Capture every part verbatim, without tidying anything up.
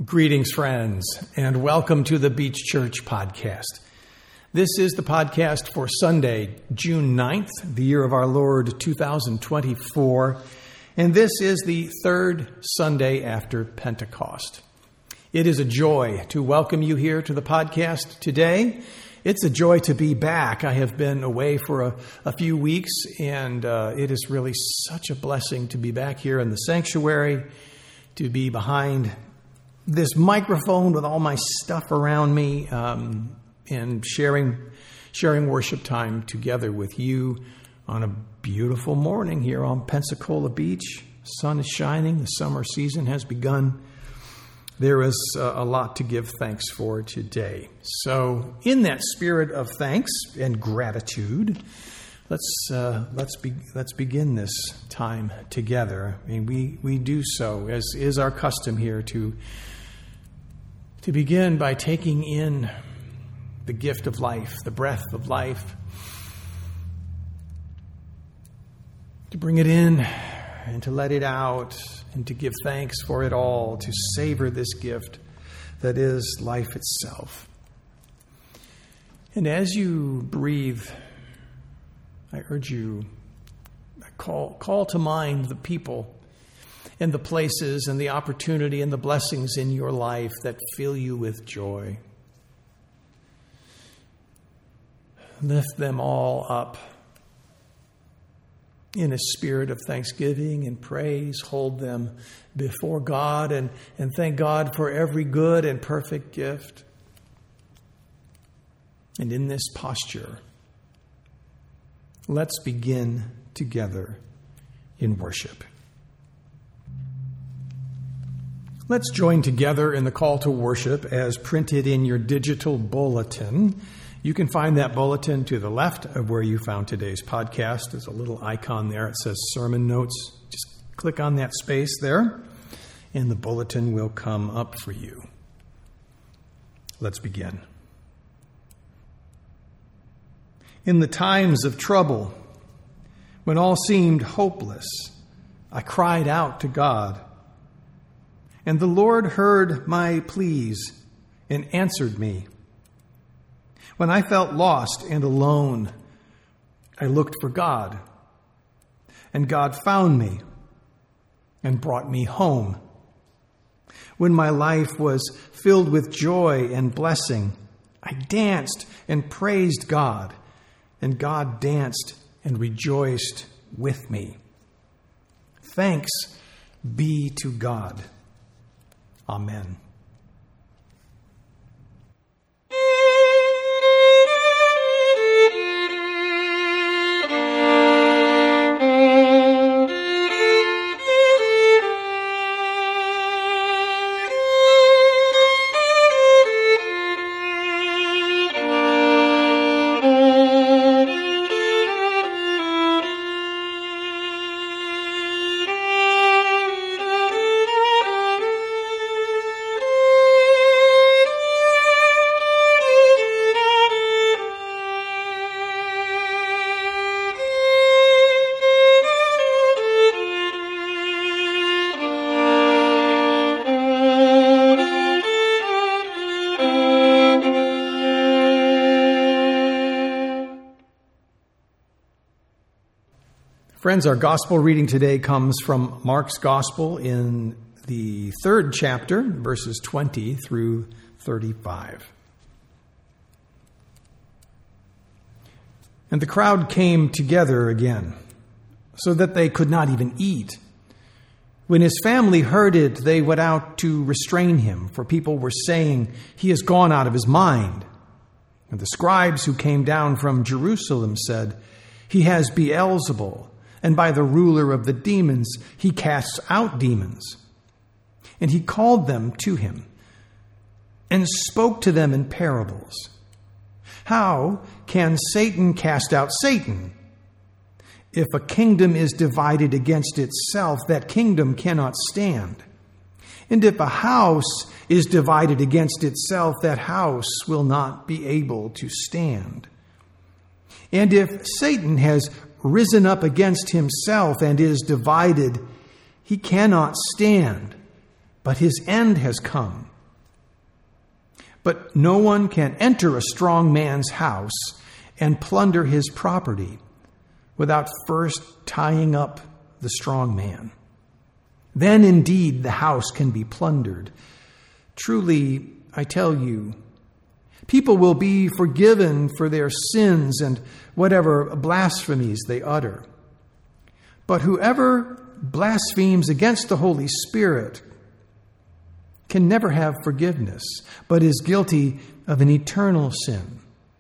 Greetings, friends, and welcome to the Beach Church Podcast. This is the podcast for Sunday, June ninth, the year of our Lord, two thousand twenty-four, and this is the third Sunday after Pentecost. It is a joy to welcome you here to the podcast today. It's a joy to be back. I have been away for a, a few weeks, and uh, it is really such a blessing to be back here in the sanctuary, to be behind this microphone with all my stuff around me, um, and sharing sharing worship time together with you on a beautiful morning here on Pensacola Beach. Sun is shining. The summer season has begun. There is a, a lot to give thanks for today. So in that spirit of thanks and gratitude, let's uh, let's be, let's begin this time together. I mean, we, we do so, as is our custom here, to To begin by taking in the gift of life, the breath of life, to bring it in and to let it out and to give thanks for it all, to savor this gift that is life itself. And as you breathe, I urge you, I call, call to mind the people and the places and the opportunity and the blessings in your life that fill you with joy. Lift them all up in a spirit of thanksgiving and praise. Hold them before God and, and thank God for every good and perfect gift. And in this posture, let's begin together in worship. Let's join together in the call to worship as printed in your digital bulletin. You can find that bulletin to the left of where you found today's podcast. There's a little icon there. It says Sermon Notes. Just click on that space there, and the bulletin will come up for you. Let's begin. In the times of trouble, when all seemed hopeless, I cried out to God. And the Lord heard my pleas and answered me. When I felt lost and alone, I looked for God. And God found me and brought me home. When my life was filled with joy and blessing, I danced and praised God. And God danced and rejoiced with me. Thanks be to God. Amen. Friends, our gospel reading today comes from Mark's gospel in the third chapter, verses twenty through thirty-five. And the crowd came together again, so that they could not even eat. When his family heard it, they went out to restrain him, for people were saying, "He has gone out of his mind." And the scribes who came down from Jerusalem said, "He has Beelzebul, and by the ruler of the demons he casts out demons." And he called them to him and spoke to them in parables. How can Satan cast out Satan? If a kingdom is divided against itself, that kingdom cannot stand. And if a house is divided against itself, that house will not be able to stand. And if Satan has risen up against himself and is divided, he cannot stand, but his end has come. But no one can enter a strong man's house and plunder his property without first tying up the strong man. Then indeed the house can be plundered. Truly, I tell you, people will be forgiven for their sins and whatever blasphemies they utter. But whoever blasphemes against the Holy Spirit can never have forgiveness, but is guilty of an eternal sin.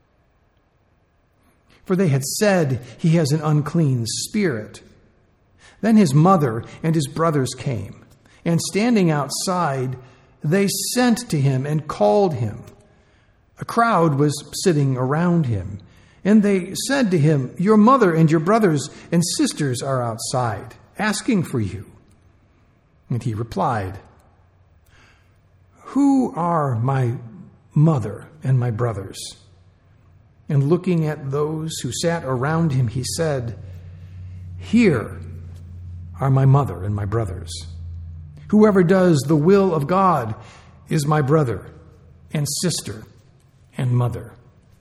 For they had said he has an unclean spirit. Then his mother and his brothers came, and standing outside, they sent to him and called him. A crowd was sitting around him, and they said to him, "Your mother and your brothers and sisters are outside, asking for you." And he replied, "Who are my mother and my brothers?" And looking at those who sat around him, he said, "Here are my mother and my brothers. Whoever does the will of God is my brother and sister and mother."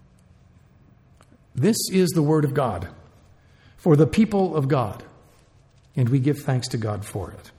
This is the word of God for the people of God, and we give thanks to God for it.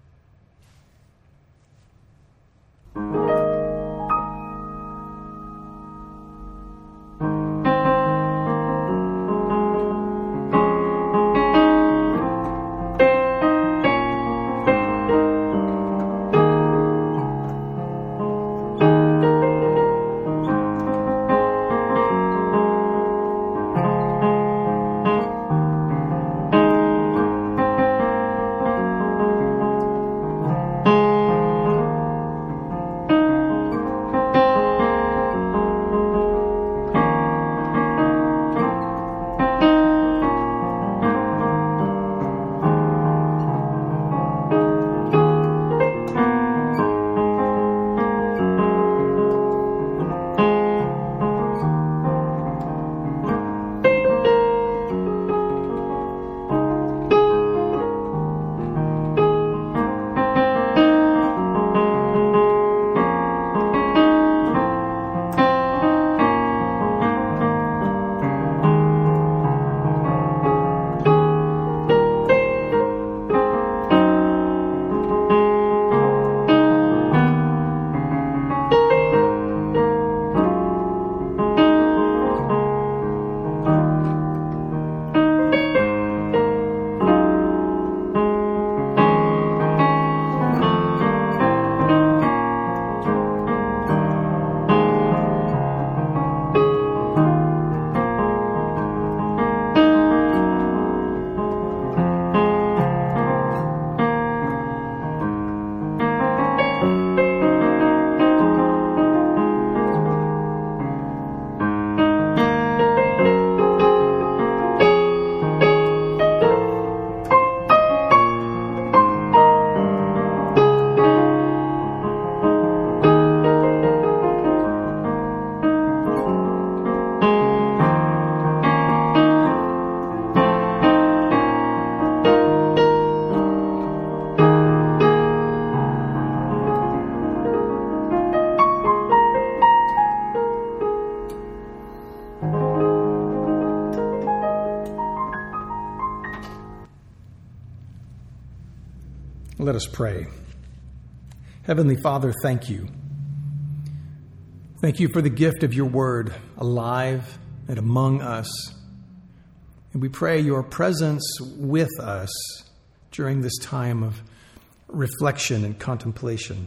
Let us pray. Heavenly Father, thank you. Thank you for the gift of your word, alive and among us. And we pray your presence with us during this time of reflection and contemplation.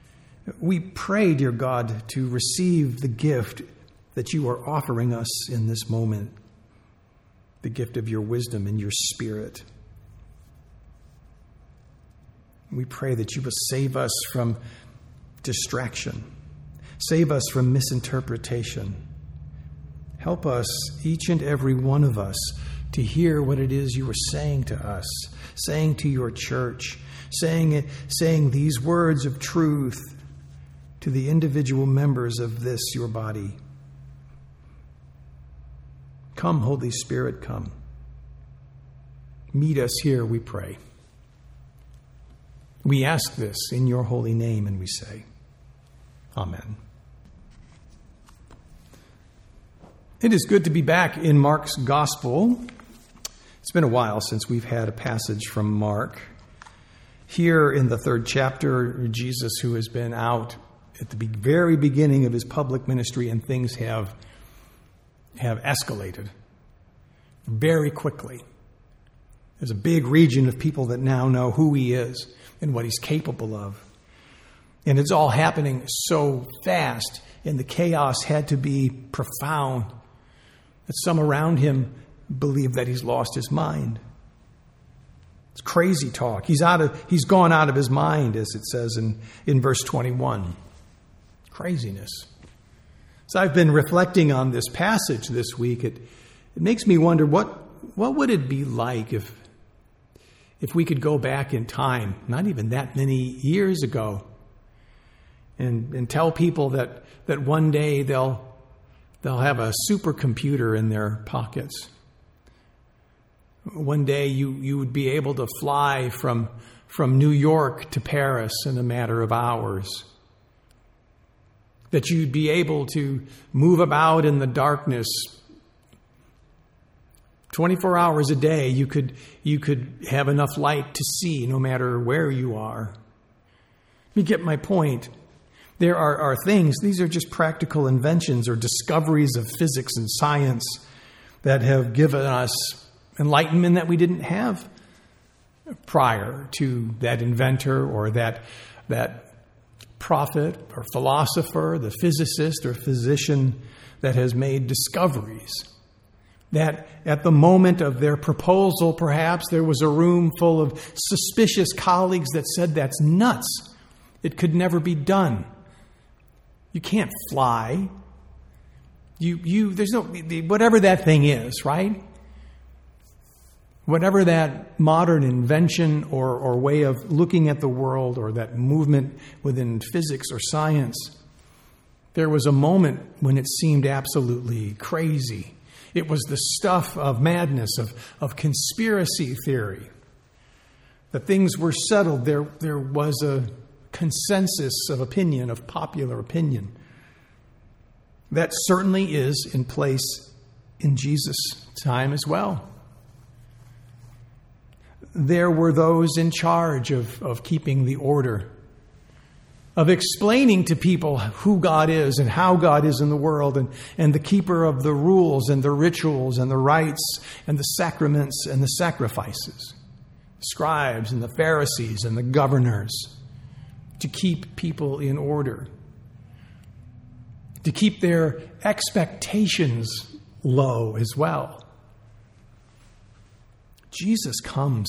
We pray, dear God, to receive the gift that you are offering us in this moment, the gift of your wisdom and your spirit. We pray that you will save us from distraction, save us from misinterpretation. Help us, each and every one of us, to hear what it is you are saying to us, saying to your church, saying it, saying these words of truth to the individual members of this, your body. Come, Holy Spirit, come. Meet us here, we pray. We ask this in your holy name, and we say, Amen. It is good to be back in Mark's Gospel. It's been a while since we've had a passage from Mark. Here in the third chapter, Jesus, who has been out at the very beginning of his public ministry, and things have, have escalated very quickly. There's a big region of people that now know who he is and what he's capable of. And it's all happening so fast, and the chaos had to be profound, that some around him believe that he's lost his mind. It's crazy talk. He's out of he's gone out of his mind, as it says in, in verse twenty-one. Craziness. So I've been reflecting on this passage this week. It it makes me wonder what what would it be like if if we could go back in time, not even that many years ago, and, and tell people that, that one day they'll They'll have a supercomputer in their pockets. One day you, you would be able to fly from, from New York to Paris in a matter of hours. That you'd be able to move about in the darkness twenty-four hours a day. You could, you could have enough light to see no matter where you are. You get my point. There are, are things, these are just practical inventions or discoveries of physics and science that have given us enlightenment that we didn't have prior to that inventor or that, that prophet or philosopher, the physicist or physician that has made discoveries. That at the moment of their proposal, perhaps there was a room full of suspicious colleagues that said, that's nuts. It could never be done. You can't fly. You, you, there's no, whatever that thing is, right? Whatever that modern invention or, or way of looking at the world or that movement within physics or science, there was a moment when it seemed absolutely crazy. It was the stuff of madness, of, of conspiracy theory. That things were settled. There, there was a consensus of opinion, of popular opinion. That certainly is in place in Jesus' time as well. There were those in charge of, of keeping the order, of explaining to people who God is and how God is in the world, and, and the keeper of the rules and the rituals and the rites and the sacraments and the sacrifices, the scribes and the Pharisees and the governors, to keep people in order, to keep their expectations low as well. Jesus comes,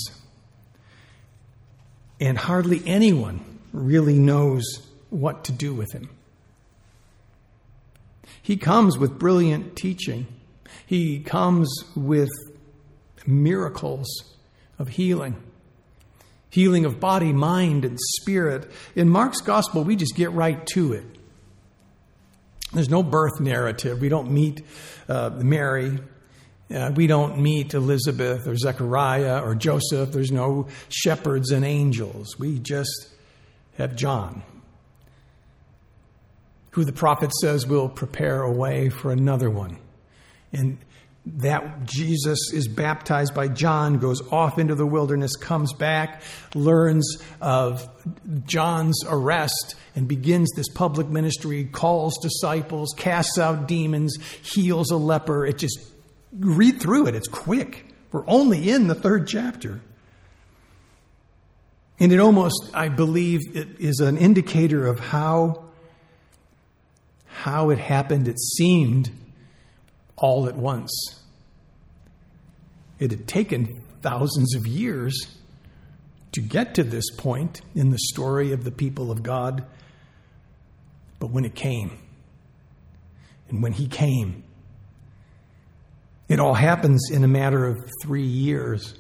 and hardly anyone really knows what to do with him. He comes with brilliant teaching. He comes with miracles of healing. Healing of body, mind, and spirit. In Mark's Gospel, we just get right to it. There's no birth narrative. We don't meet uh, Mary. Uh, we don't meet Elizabeth or Zechariah or Joseph. There's no shepherds and angels. We just have John, who the prophet says will prepare a way for another one. And that Jesus is baptized by John, goes off into the wilderness, comes back, learns of John's arrest, and begins this public ministry, calls disciples, casts out demons, heals a leper. It just, read through it. It's quick. We're only in the third chapter. And it almost, I believe, it is an indicator of how, how it happened. It seemed all at once. It had taken thousands of years to get to this point in the story of the people of God. But when it came, and when he came, it all happens in a matter of three years.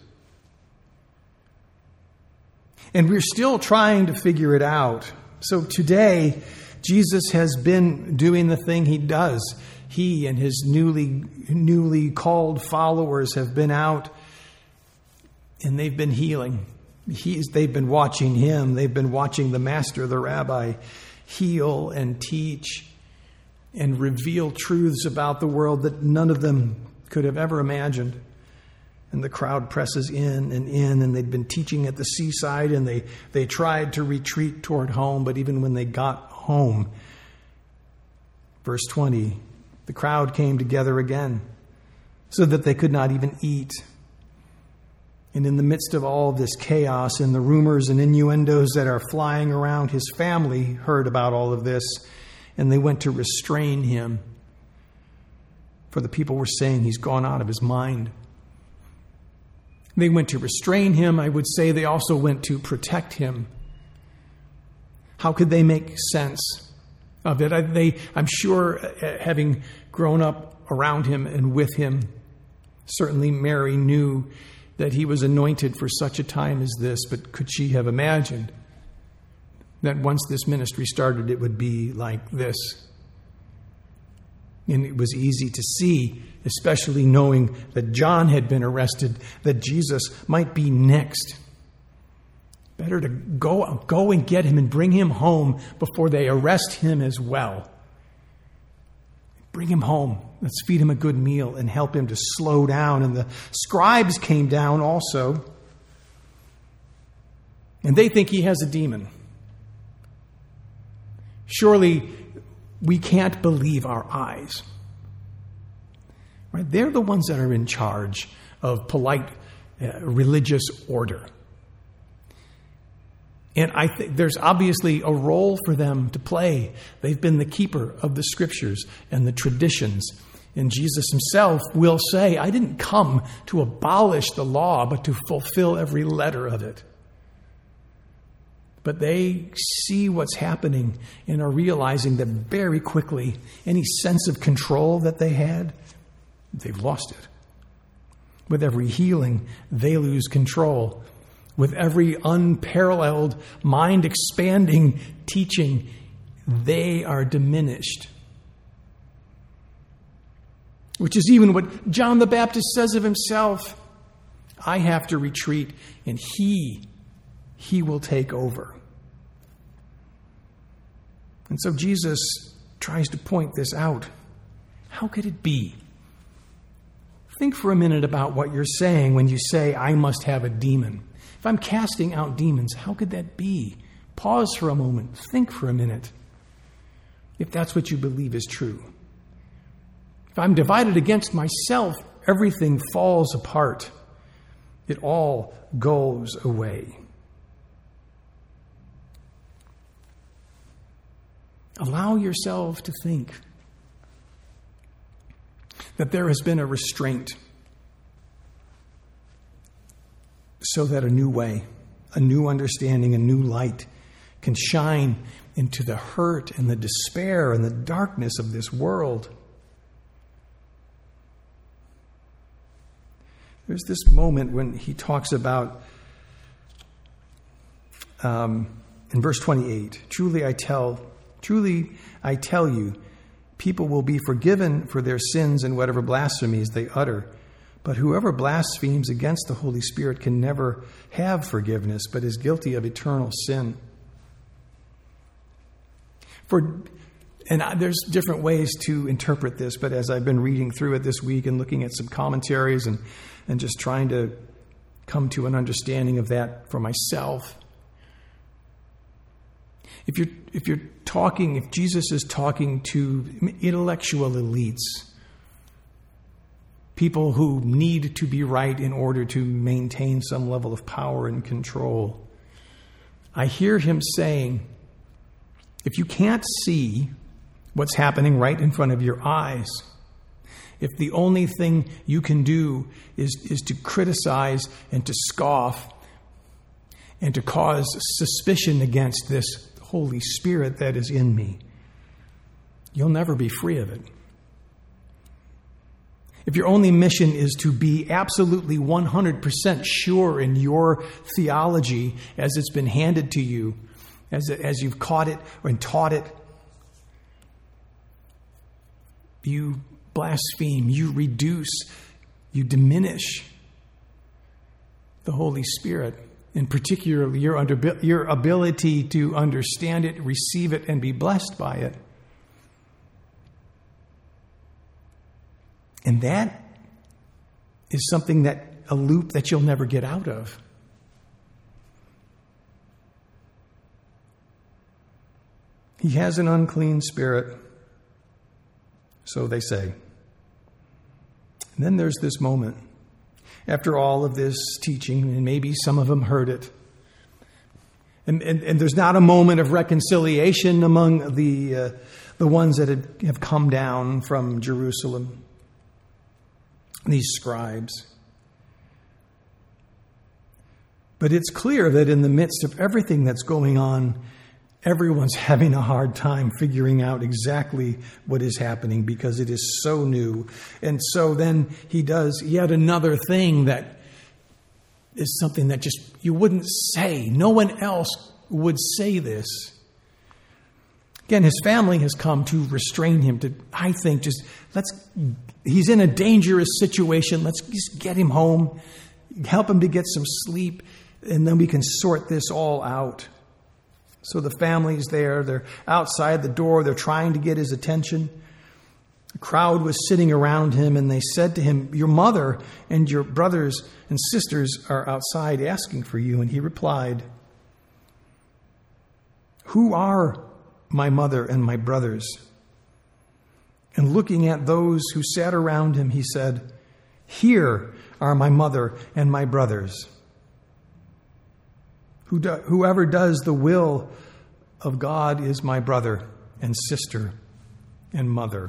And we're still trying to figure it out. So today, Jesus has been doing the thing he does. He and his newly newly called followers have been out, and they've been healing. He's, they've been watching him. They've been watching the master, the rabbi, heal and teach and reveal truths about the world that none of them could have ever imagined. And the crowd presses in and in, and they'd been teaching at the seaside, and they, they tried to retreat toward home, but even when they got home, verse twenty, the crowd came together again so that they could not even eat. And in the midst of all this chaos and the rumors and innuendos that are flying around, his family heard about all of this, and they went to restrain him. For the people were saying he's gone out of his mind. They went to restrain him. I would say they also went to protect him. How could they make sense of it? I, they, I'm sure, having grown up around him and with him, certainly Mary knew that he was anointed for such a time as this, but could she have imagined that once this ministry started, it would be like this? And it was easy to see, especially knowing that John had been arrested, that Jesus might be next. Better to go, go and get him and bring him home before they arrest him as well. Bring him home. Let's feed him a good meal and help him to slow down. And the scribes came down also. And they think he has a demon. Surely we can't believe our eyes. Right? They're the ones that are in charge of polite uh, religious order. And I think there's obviously a role for them to play. They've been the keeper of the scriptures and the traditions. And Jesus himself will say, I didn't come to abolish the law, but to fulfill every letter of it. But they see what's happening and are realizing that very quickly, any sense of control that they had, they've lost it. With every healing, they lose control. With every unparalleled, mind-expanding teaching, they are diminished. Which is even what John the Baptist says of himself. I have to retreat, and he, he will take over. And so Jesus tries to point this out. How could it be? Think for a minute about what you're saying when you say, I must have a demon. If I'm casting out demons, how could that be? Pause for a moment. Think for a minute. If that's what you believe is true. If I'm divided against myself, everything falls apart. It all goes away. Allow yourself to think that there has been a restraint so that a new way, a new understanding, a new light can shine into the hurt and the despair and the darkness of this world. There's this moment when he talks about, um, in verse twenty-eight, truly I tell, truly I tell you, people will be forgiven for their sins and whatever blasphemies they utter. But whoever blasphemes against the Holy Spirit can never have forgiveness, but is guilty of eternal sin. For, and there's different ways to interpret this, but as I've been reading through it this week and looking at some commentaries and, and just trying to come to an understanding of that for myself, if you're if you're talking, if Jesus is talking to intellectual elites, people who need to be right in order to maintain some level of power and control, I hear him saying, if you can't see what's happening right in front of your eyes, if the only thing you can do is, is to criticize and to scoff and to cause suspicion against this Holy Spirit that is in me, you'll never be free of it. If your only mission is to be absolutely one hundred percent sure in your theology as it's been handed to you, as, as you've caught it and taught it, you blaspheme, you reduce, you diminish the Holy Spirit, and particularly your, under, your ability to understand it, receive it, and be blessed by it. And that is something that, a loop that you'll never get out of. He has an unclean spirit, so they say. And then there's this moment. After all of this teaching, and maybe some of them heard it, and, and, and there's not a moment of reconciliation among the uh, the ones that had, have come down from Jerusalem, these scribes. But it's clear that in the midst of everything that's going on, everyone's having a hard time figuring out exactly what is happening because it is so new. And so then he does yet another thing that is something that just you wouldn't say. No one else would say this. Again, his family has come to restrain him, to, I think, just let's, he's in a dangerous situation. Let's just get him home, help him to get some sleep, and then we can sort this all out. So the family's there. They're outside the door. They're trying to get his attention. The crowd was sitting around him, and they said to him, "Your mother and your brothers and sisters are outside asking for you." And he replied, "Who are my mother and my brothers?" And looking at those who sat around him, he said, "Here are my mother and my brothers. Who do, whoever does the will of God is my brother and sister and mother."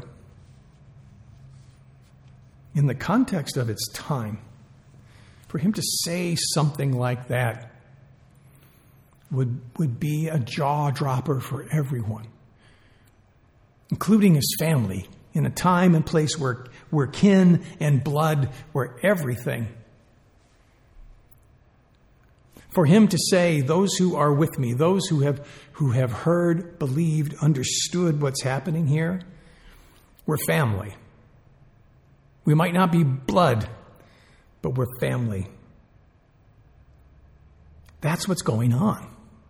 In the context of its time, for him to say something like that would, would be a jaw-dropper for everyone, including his family, in a time and place where, where kin and blood were everything. For him to say, "Those who are with me, those who have who have heard, believed, understood what's happening here, we're family. We might not be blood, but we're family." That's what's going on.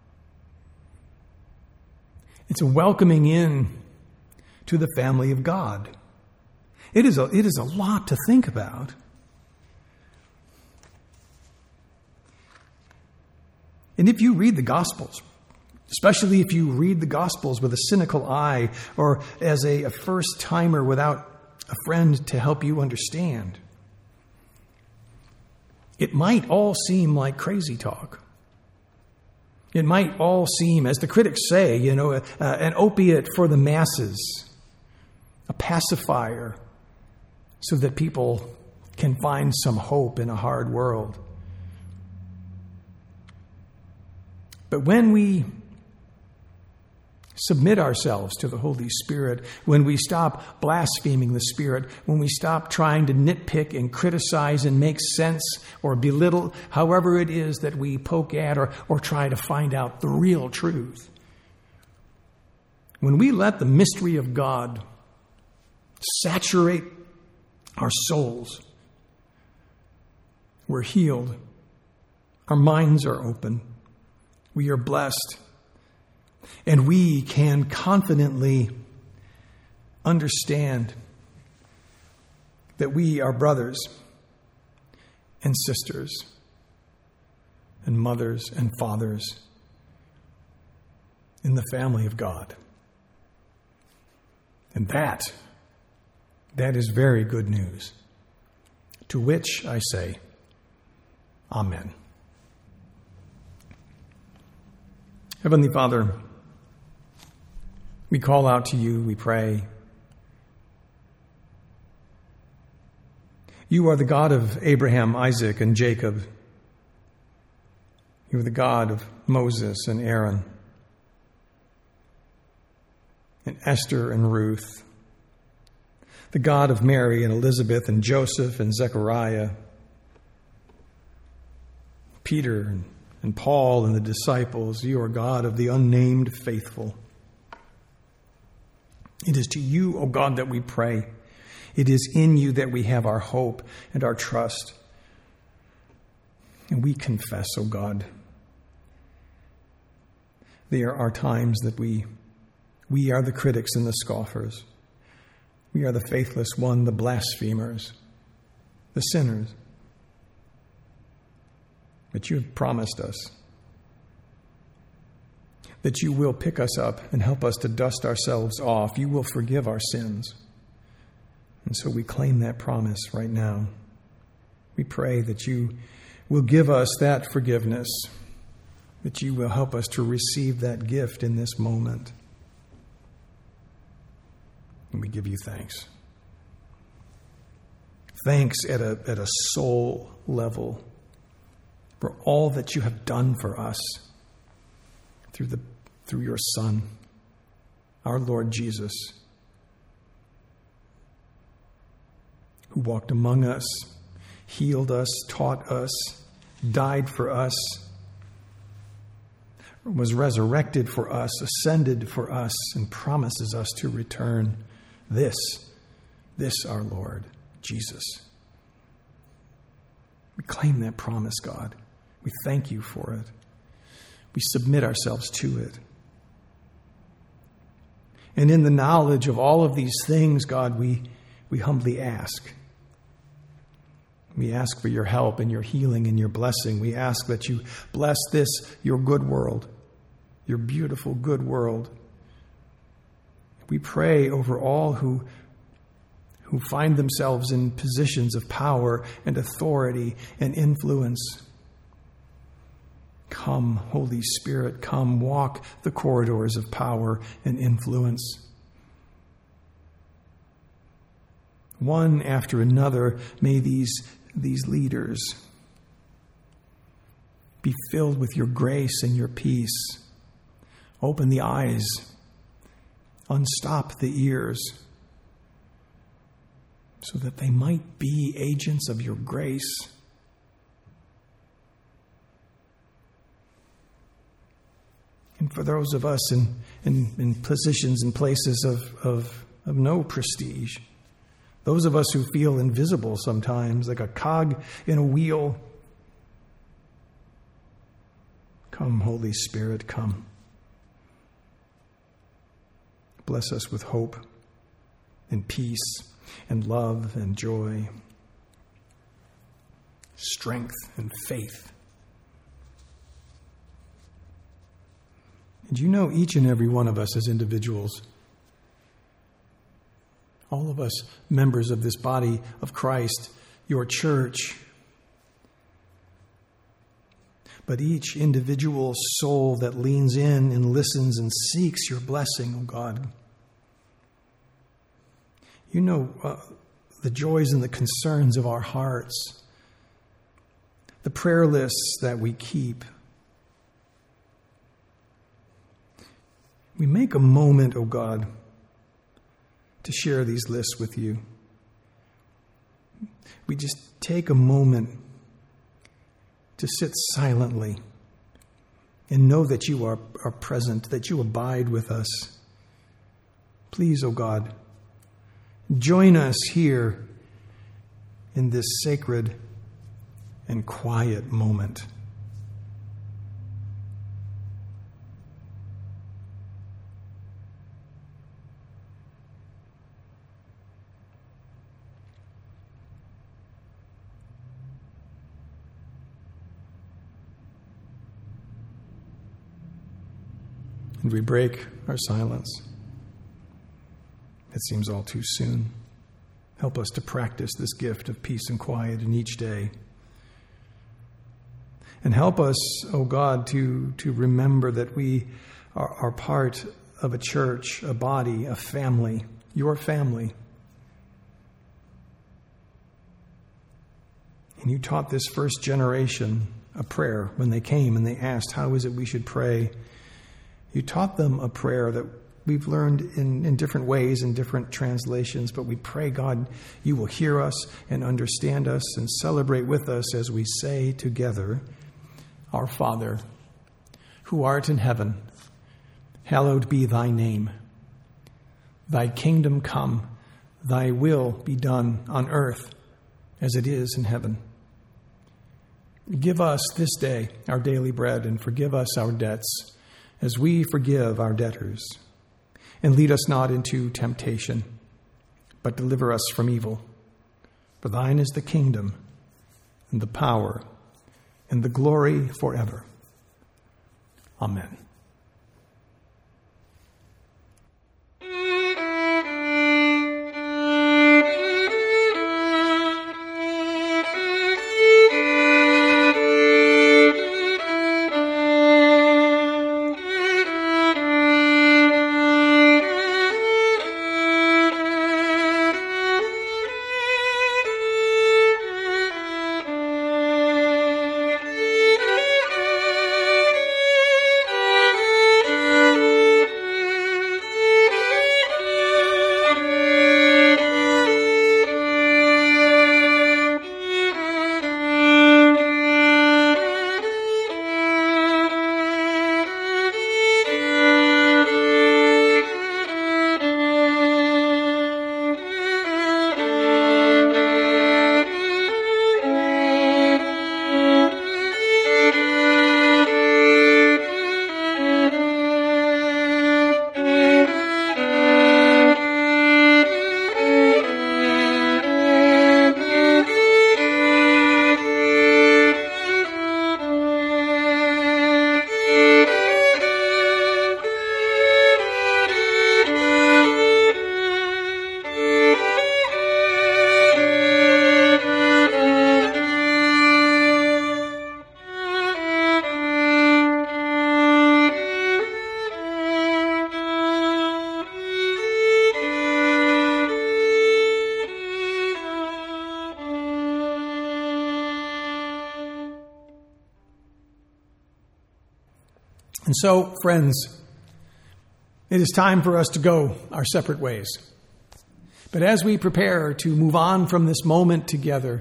It's a welcoming in to the family of God. It is a, it is a lot to think about. And if you read the Gospels, especially if you read the Gospels with a cynical eye or as a, a first-timer without a friend to help you understand, it might all seem like crazy talk. It might all seem, as the critics say, you know, uh, an opiate for the masses, a pacifier so that people can find some hope in a hard world. But when we submit ourselves to the Holy Spirit, when we stop blaspheming the Spirit, when we stop trying to nitpick and criticize and make sense or belittle, however it is that we poke at or, or try to find out the real truth, when we let the mystery of God saturate our souls, we're healed. Our minds are open. We are blessed, and we can confidently understand that we are brothers and sisters and mothers and fathers in the family of God. And that, that is very good news, to which I say, Amen. Heavenly Father, we call out to you, we pray. You are the God of Abraham, Isaac, and Jacob. You are the God of Moses and Aaron, and Esther and Ruth, the God of Mary and Elizabeth and Joseph and Zechariah, Peter and And Paul and the disciples. You are God of the unnamed faithful. It is to you, O God, that we pray. It is in you that we have our hope and our trust. And we confess, O God, there are times that we, we are the critics and the scoffers. We are the faithless one, the blasphemers, the sinners. But you have promised us that you will pick us up and help us to dust ourselves off. You will forgive our sins. And so we claim that promise right now. We pray that you will give us that forgiveness, that you will help us to receive that gift in this moment. And we give you thanks. Thanks at a, at a soul level for all that you have done for us through the through your Son, our Lord Jesus, who walked among us, healed us, taught us, died for us, was resurrected for us, ascended for us, and promises us to return. This, this our Lord Jesus. We claim that promise, God. We thank you for it. We submit ourselves to it. And in the knowledge of all of these things, God, we, we humbly ask. We ask for your help and your healing and your blessing. We ask that you bless this, your good world, your beautiful good world. We pray over all who, who find themselves in positions of power and authority and influence. Come, Holy Spirit, come walk the corridors of power and influence. One after another, may these, these leaders be filled with your grace and your peace. Open the eyes, unstop the ears, so that they might be agents of your grace. And for those of us in, in, in positions and places of, of, of no prestige, those of us who feel invisible sometimes, like a cog in a wheel, come, Holy Spirit, come. Bless us with hope and peace and love and joy, strength and faith. And you know each and every one of us as individuals, all of us members of this body of Christ, your church, but each individual soul that leans in and listens and seeks your blessing, oh God. You know uh, the joys and the concerns of our hearts, the prayer lists that we keep. We make a moment, oh God, to share these lists with you. We just take a moment to sit silently and know that you are, are present, that you abide with us. Please, oh God, join us here in this sacred and quiet moment. And we break our silence. It seems all too soon. Help us to practice this gift of peace and quiet in each day. And help us, oh God, to, to remember that we are, are part of a church, a body, a family, your family. And you taught this first generation a prayer when they came and they asked, how is it we should pray? You taught them a prayer that we've learned in, in different ways, in different translations, but we pray, God, you will hear us and understand us and celebrate with us as we say together, Our Father, who art in heaven, hallowed be thy name. Thy kingdom come, thy will be done on earth as it is in heaven. Give us this day our daily bread and forgive us our debts as we forgive our debtors. And lead us not into temptation, but deliver us from evil. For thine is the kingdom, and the power, and the glory forever. Amen. And so, friends, it is time for us to go our separate ways. But as we prepare to move on from this moment together,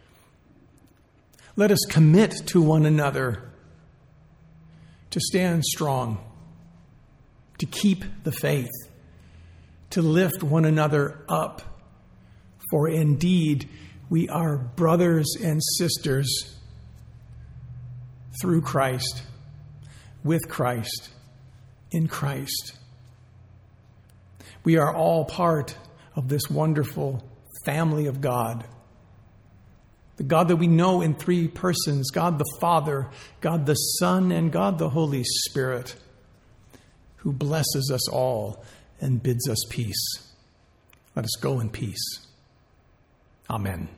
let us commit to one another to stand strong, to keep the faith, to lift one another up. For indeed, we are brothers and sisters through Christ, with Christ, in Christ. We are all part of this wonderful family of God. The God that we know in three persons, God the Father, God the Son, and God the Holy Spirit, who blesses us all and bids us peace. Let us go in peace. Amen.